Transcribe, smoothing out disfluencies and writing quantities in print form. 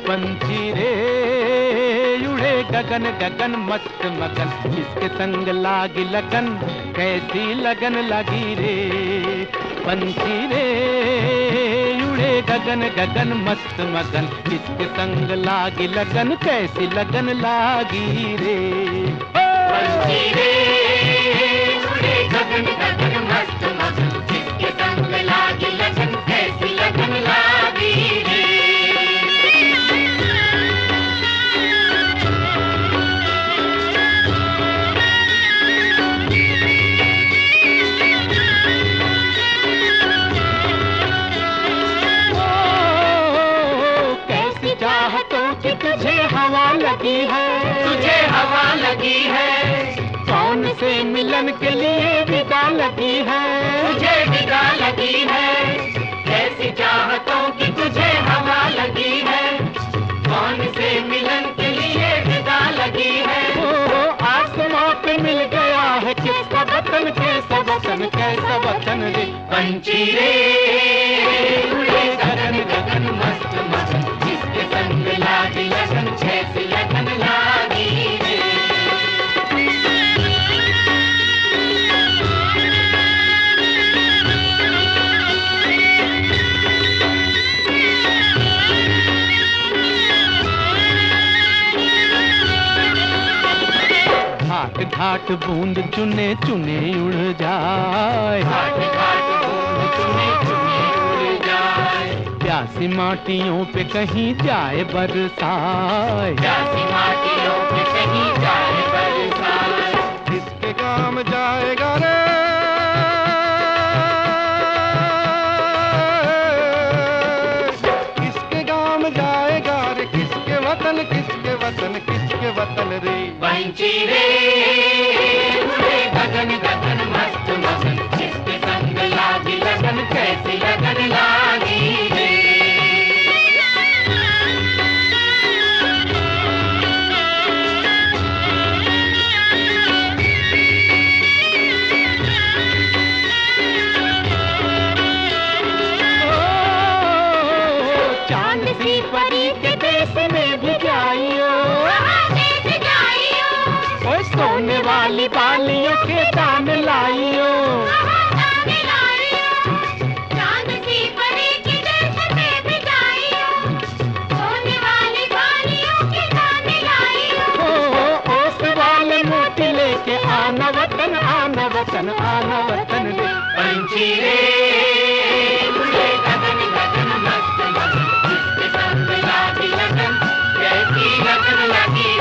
पंछी रे उड़े गगन गगन मस्त मगन, किसके संग लागी लगन, कैसी लगन लगी रे। पंछी रे उड़े गगन गगन मस्त मगन, किसके संग लागी लगन, कैसी लगन लागी रे। पंछी रे उड़े गगन गगन मस्त मगन, किसके संग लागी लगन, कैसी लगन लागी रे। कि तुझे हवा लगी है, तुझे हवा लगी है, कौन से मिलन के लिए विदा लगी है, तुझे विदा लगी है। कैसी चाहतों की तुझे हवा लगी है, कौन से मिलन के लिए विदा लगी है। ओ आसमां पे मिल गया है किसका वतन, कैसा वतन, कैसा वतन रे। पंछी रे उड़े गगन गगन मस्त मगन, जिसके संग लागी लगन, कैसी लगन लागी रे। घाट घाट बूंद चुने चुने उड़ जाए, घाट घाट बूंद चुने चुने उड़ जाए, प्यासी माटियों पे कहीं जाए बरसाए, प्यासी माटियों पे कहीं जाए बरसाए। किसके काम जाएगा रे, किसके काम जाएगा रे, किसके वतन, किसके वतन, किसके वतन रे। पंछी रे उड़े गगन गगन मस्त मगन, जिसके संग लागी लगन, कैसी लगन लागी रे। चांद सी परी के देश में भी जाइयो, ओ सोने वाली बालियों के दान लाइयो। चांद सी परी के देश में भी जाइयो, सोने वाली बालियों के दान लाइयो। ओ ओस वाले मोती लेके आना वतन, आना वतन, आना वतन रे। पंछी रे उड़े गगन गगन मस्त मगन, जिसके संग लागी लगन, कैसी लगन लगी